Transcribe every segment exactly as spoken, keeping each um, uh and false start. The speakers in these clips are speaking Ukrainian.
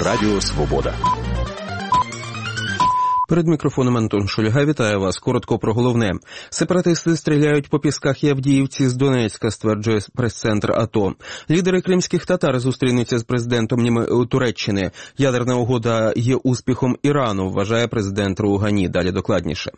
Радіо Свобода. Перед мікрофоном Антон Шульга. Вітаю вас. Коротко про головне. Сепаратисти стріляють по Пісках і Авдіївці з Донецька, стверджує прес-центр АТО. Лідери кримських татар зустрінуться з президентом Нім... Туреччини. Ядерна угода є успіхом Ірану, вважає президент Роухані. Далі докладніше.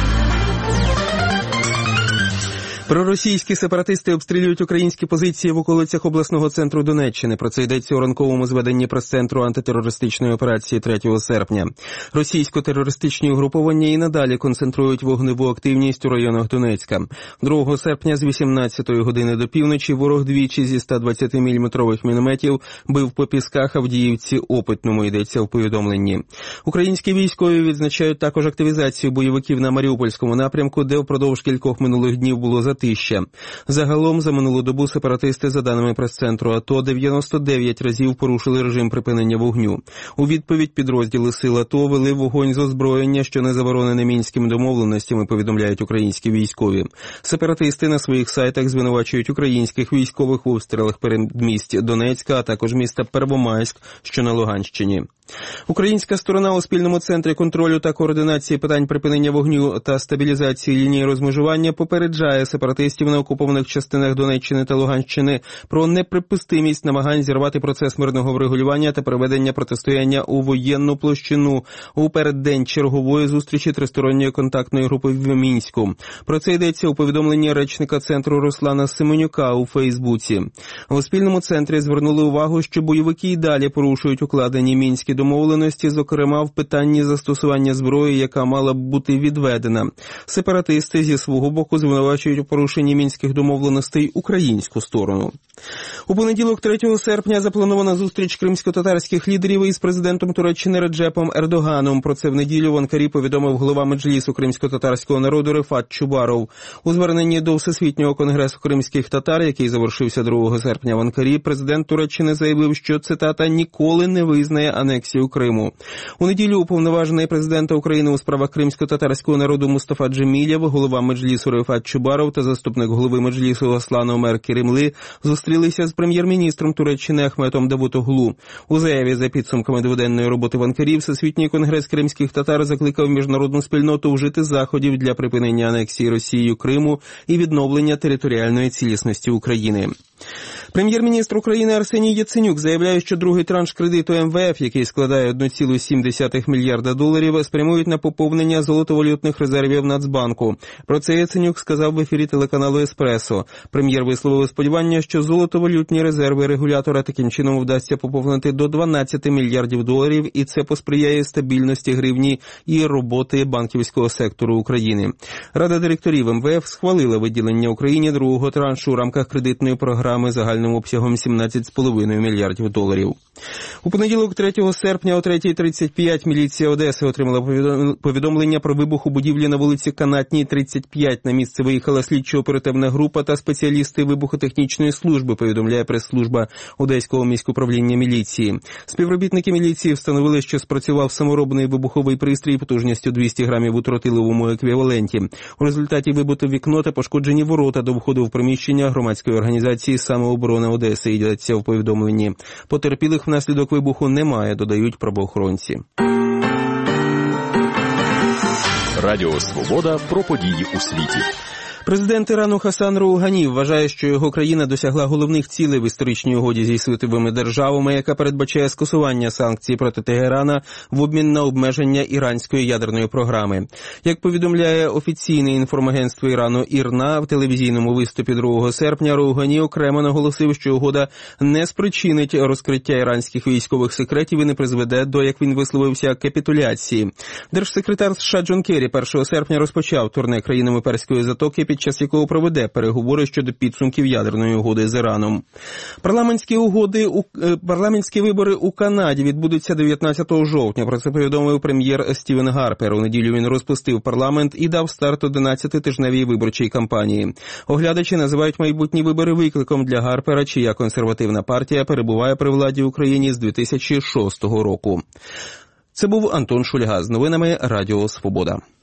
Проросійські сепаратисти обстрілюють українські позиції в околицях обласного центру Донеччини. Про це йдеться у ранковому зведенні прес-центру антитерористичної операції третього серпня. Російсько-терористичні угруповання і надалі концентрують вогневу активність у районах Донецька. другого серпня з вісімнадцятої години до півночі ворог двічі зі ста двадцяти міліметрових мінометів бив по Пісках, Авдіївці, Опитному, йдеться в повідомленні. Українські військові відзначають також активізацію бойовиків на Маріупольському напрямку, де впродовж кількох минулих днів було затримано. Тища. Загалом за минулу добу сепаратисти, за даними прес-центру АТО, дев'яносто дев'ять разів порушили режим припинення вогню. У відповідь підрозділи сил АТО вели вогонь з озброєння, що не заборонене мінськими домовленостями, повідомляють українські військові. Сепаратисти на своїх сайтах звинувачують українських військових у обстрілах передмість Донецька, а також міста Первомайськ, що на Луганщині. Українська сторона у спільному центрі контролю та координації питань припинення вогню та стабілізації лінії розмежування попереджає сепаратистів на окупованих частинах Донеччини та Луганщини про неприпустимість намагань зірвати процес мирного врегулювання та приведення протистояння у воєнну площину у переддень чергової зустрічі тристоронньої контактної групи в Мінську. Про це йдеться у повідомленні речника центру Руслана Семенюка у Фейсбуці. У спільному центрі звернули увагу, що бойовики й далі порушують укладені мінські домовленості, зокрема в питанні застосування зброї, яка мала б бути відведена. Сепаратисти зі свого боку звинувачують у порушенні мінських домовленостей українську сторону. У понеділок, третього серпня, запланована зустріч кримсько-татарських лідерів із президентом Туреччини Реджепом Ердоганом. Про це в неділю в Анкарі повідомив голова Меджлісу кримсько-татарського народу Рефат Чубаров. У зверненні до Всесвітнього конгресу кримських татар, який завершився другого серпня в Анкарі, президент Туреччини заявив, що, цитата, «ніколи не визнає анексію Криму». У неділю уповноважений президента України у справах кримсько-татарського народу Мустафа Джемілєв, голова Меджлісу Рефат Чубаров та заступник голови Меджлісу Аслан Омер Керемли зустрілися з прем'єр-міністром Туреччини Ахметом Давутоглу. У заяві за підсумками дводенної роботи в Анкарі Всесвітній конгрес кримських татар закликав міжнародну спільноту вжити заходів для припинення анексії Росією Криму і відновлення територіальної цілісності України. Прем'єр-міністр України Арсеній Яценюк заявляє, що другий транш кредиту ем ве еф, який складає один цілих сім десятих мільярда доларів, спрямують на поповнення золотовалютних резервів Нацбанку. Про це Яценюк сказав в ефірі телеканалу «Еспресо». Прем'єр висловив сподівання, що золотовалютні резерви регулятора таким чином вдасться поповнити до дванадцяти мільярдів доларів, і це посприяє стабільності гривні і роботи банківського сектору України. Рада директорів ем ве еф схвалила виділення Україні другого траншу у рамках кредитної програми загальною обсягом сімнадцять цілих п'ять десятих мільярдів доларів. У понеділок, третього серпня о третя тридцять п'ять міліція Одеси отримала повідомлення про вибух у будівлі на вулиці Канатній, тридцять п'ять. На місце виїхала слідчо-оперативна група та спеціалісти вибухотехнічної служби, повідомляє прес-служба Одеського міськуправління міліції. Співробітники міліції встановили, що спрацював саморобний вибуховий пристрій потужністю двісті грамів у тротиловому еквіваленті. У результаті вибито вікно та пошкоджені ворота до входу в приміщення громадської організації «Самооборона Одеси», йдеться в повідомленні. Потерпілих внаслідок вибуху немає, додають правоохоронці. Радіо Свобода про події у світі. Президент Ірану Хасан Роухані вважає, що його країна досягла головних цілей в історичній угоді зі світовими державами, яка передбачає скасування санкцій проти Тегерана в обмін на обмеження іранської ядерної програми. Як повідомляє офіційне інформагентство Ірану ІРНА, в телевізійному виступі другого серпня Роухані окремо наголосив, що угода не спричинить розкриття іранських військових секретів і не призведе до, як він висловився, капітуляції. Держсекретар США Джон Керрі першого серпня розпочав турне країнами Перської затоки, під час якого проведе переговори щодо підсумків ядерної угоди з Іраном. Парламентські угоди у парламентські вибори у Канаді відбудуться дев'ятнадцятого жовтня. Про це повідомив прем'єр Стівен Гарпер. У неділю він розпустив парламент і дав старт одинадцятитижневій виборчій кампанії. Оглядачі називають майбутні вибори викликом для Гарпера, чия консервативна партія перебуває при владі в Україні з дві тисячі шостого року. Це був Антон Шульга з новинами Радіо Свобода.